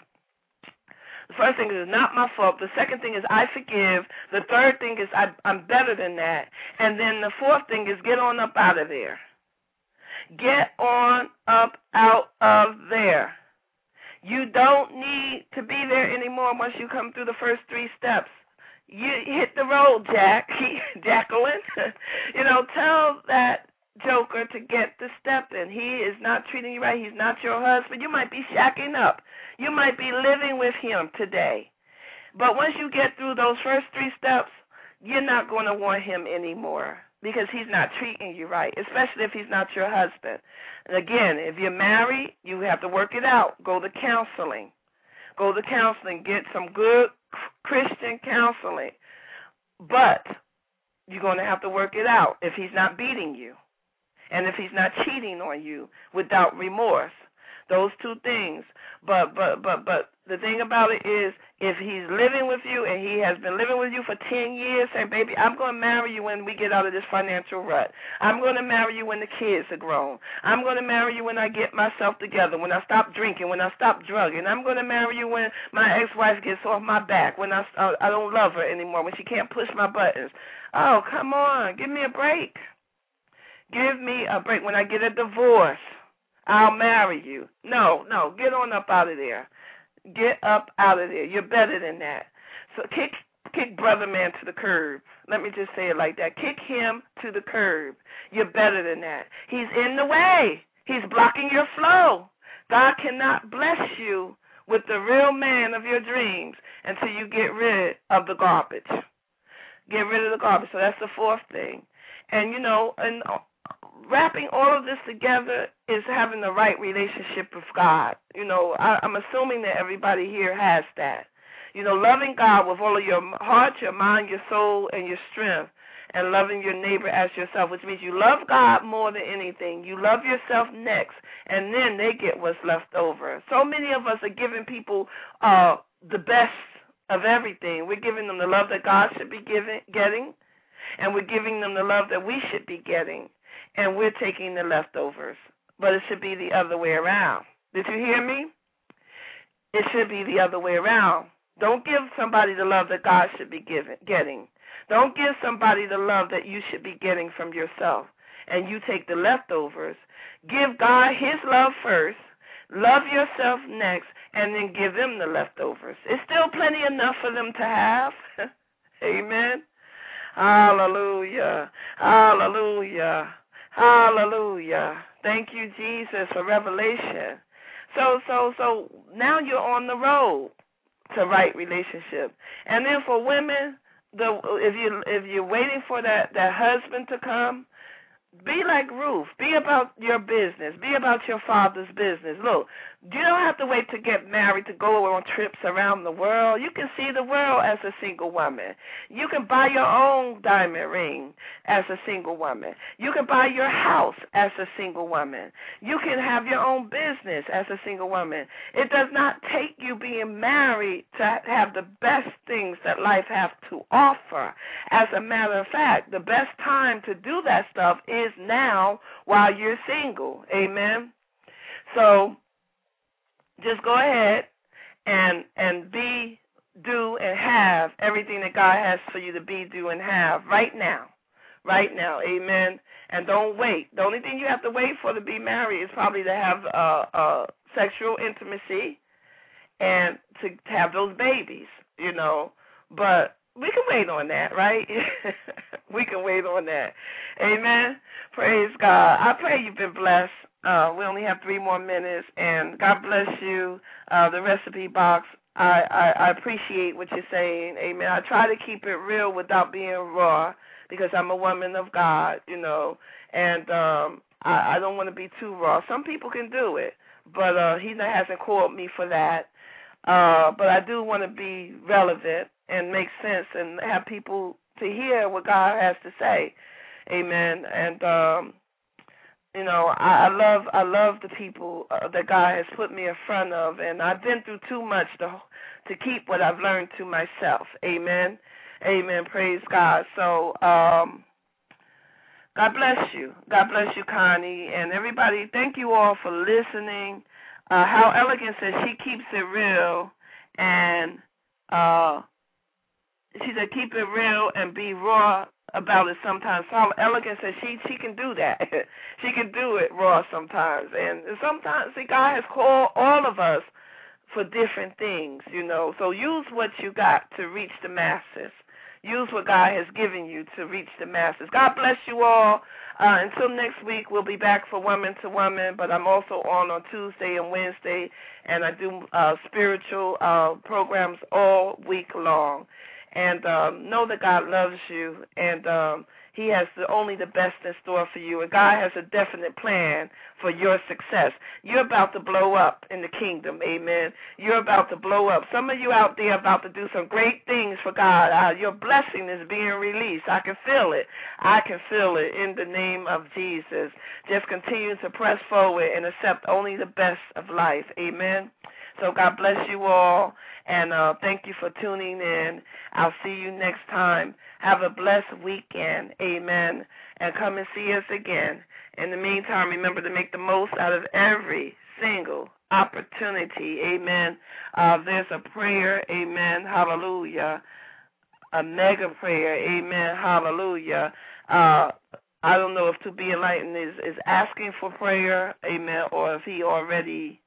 not my fault. The second thing is, I forgive. The third thing is, I'm better than that. And then the fourth thing is, get on up out of there. Get on up out of there. You don't need to be there anymore once you come through the first 3 steps. You hit the road, Jacqueline. Tell that joker to get the step in. He is not treating you right. He's not your husband. You might be shacking up. You might be living with him today. But once you get through those first 3 steps, you're not going to want him anymore because he's not treating you right, especially if he's not your husband. And again, if you're married, you have to work it out. Go to counseling. Go to counseling. Get some good Christian counseling. But you're going to have to work it out if he's not beating you and if he's not cheating on you without remorse. Those 2 things. But the thing about it is, if he's living with you and he has been living with you for 10 years, say, baby, I'm going to marry you when we get out of this financial rut. I'm going to marry you when the kids are grown. I'm going to marry you when I get myself together, when I stop drinking, when I stop drugging. I'm going to marry you when my ex-wife gets off my back, when I don't love her anymore, when she can't push my buttons. Oh, come on. Give me a break. Give me a break. When I get a divorce, I'll marry you. No, get on up out of there. Get up out of there. You're better than that. So kick kick brother man to the curb. Let me just say it like that. Kick him to the curb. You're better than that. He's in the way. He's blocking your flow. God cannot bless you with the real man of your dreams until you get rid of the garbage. Get rid of the garbage. So that's the fourth thing. And, you know, and wrapping all of this together is having the right relationship with God. You know, I'm assuming that everybody here has that. You know, loving God with all of your heart, your mind, your soul, and your strength, and loving your neighbor as yourself, which means you love God more than anything. You love yourself next, and then they get what's left over. So many of us are giving people the best of everything. We're giving them the love that God should be getting, and we're giving them the love that we should be getting, and we're taking the leftovers. But it should be the other way around. Did you hear me? It should be the other way around. Don't give somebody the love that God should be getting. Don't give somebody the love that you should be getting from yourself, and you take the leftovers. Give God his love first, love yourself next, and then give them the leftovers. It's still plenty enough for them to have. Amen. Hallelujah. Hallelujah. Hallelujah. Thank you, Jesus, for revelation. So now you're on the road to right relationship. And then for women, if you're waiting for that husband to come, be like Ruth. Be about your business. Be about your father's business. Look, you don't have to wait to get married to go on trips around the world. You can see the world as a single woman. You can buy your own diamond ring as a single woman. You can buy your house as a single woman. You can have your own business as a single woman. It does not take you being married to have the best things that life has to offer. As a matter of fact, the best time to do that stuff is now while you're single. Amen. So just go ahead and be, do, and have everything that God has for you to be, do, and have right now. Right now. Amen. And don't wait. The only thing you have to wait for to be married is probably to have sexual intimacy and to have those babies, you know. But we can wait on that, right? We can wait on that. Amen. Praise God. I pray you've been blessed. We only have 3 more minutes, and God bless you. The recipe box, I appreciate what you're saying. Amen. I try to keep it real without being raw because I'm a woman of God, you know, and I don't want to be too raw. Some people can do it, but he hasn't called me for that. But I do want to be relevant and make sense and have people to hear what God has to say. Amen. And you know, I love the people that God has put me in front of, and I've been through too much to keep what I've learned to myself. Amen. Amen. Praise God. So God bless you. God bless you, Connie, and everybody. Thank you all for listening. How Elegant says she keeps it real, and she said keep it real and be raw about it sometimes. How Elegant says she can do that. She can do it raw sometimes. And sometimes, see, God has called all of us for different things, you know. So use what you got to reach the masses. Use what God has given you to reach the masses. God bless you all. Until next week, we'll be back for Woman to Woman, but I'm also on Tuesday and Wednesday, and I do spiritual programs all week long. And know that God loves you, and he has only the best in store for you, and God has a definite plan for your success. You're about to blow up in the kingdom, amen. You're about to blow up. Some of you out there are about to do some great things for God. Your blessing is being released. I can feel it. I can feel it in the name of Jesus. Just continue to press forward and accept only the best of life, amen. So God bless you all, and thank you for tuning in. I'll see you next time. Have a blessed weekend, amen, and come and see us again. In the meantime, remember to make the most out of every single opportunity, amen. There's a prayer, amen, hallelujah, a mega prayer, amen, hallelujah. I don't know if To Be Enlightened is asking for prayer, amen, or if he already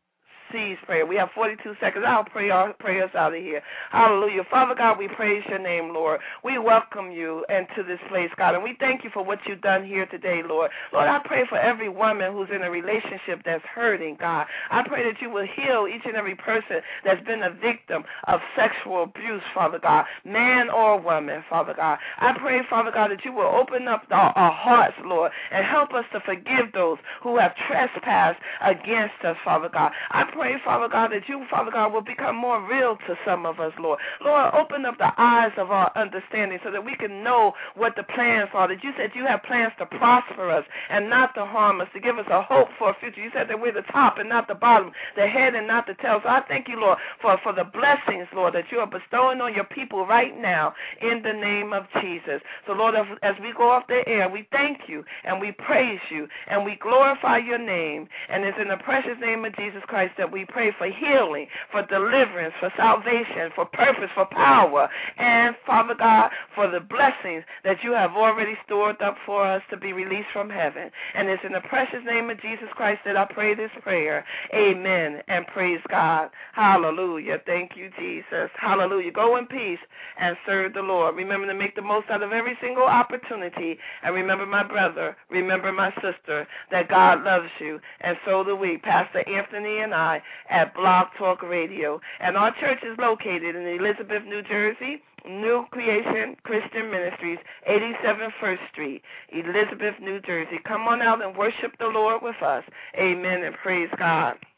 seeds prayer. We have 42 seconds. I'll pray us out of here. Hallelujah. Father God, we praise your name, Lord. We welcome you into this place, God, and we thank you for what you've done here today, Lord. Lord, I pray for every woman who's in a relationship that's hurting, God. I pray that you will heal each and every person that's been a victim of sexual abuse, Father God, man or woman, Father God. I pray, Father God, that you will open up our hearts, Lord, and help us to forgive those who have trespassed against us, Father God. I pray, Father God, that you, Father God, will become more real to some of us, Lord. Lord, open up the eyes of our understanding so that we can know what the plans are. That you said you have plans to prosper us and not to harm us, to give us a hope for a future. You said that we're the top and not the bottom, the head and not the tail. So I thank you, Lord, for the blessings, Lord, that you are bestowing on your people right now in the name of Jesus. So, Lord, as we go off the air, we thank you and we praise you and we glorify your name. And it's in the precious name of Jesus Christ that we pray for healing, for deliverance, for salvation, for purpose, for power, and, Father God, for the blessings that you have already stored up for us to be released from heaven. And it's in the precious name of Jesus Christ that I pray this prayer. Amen, and praise God. Hallelujah. Thank you, Jesus. Hallelujah. Go in peace and serve the Lord. Remember to make the most out of every single opportunity. And remember, my brother, remember my sister, that God loves you, and so do we, Pastor Anthony and I, at Blog Talk Radio. And our church is located in Elizabeth, New Jersey, New Creation Christian Ministries, 87 First Street, Elizabeth, New Jersey. Come on out and worship the Lord with us. Amen, and praise God.